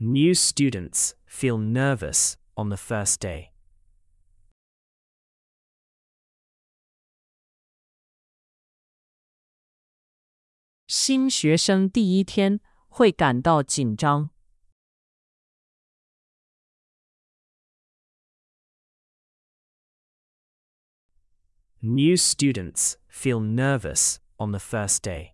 New students feel nervous on the first day. 新学生第一天会感到紧张。 New students feel nervous on the first day.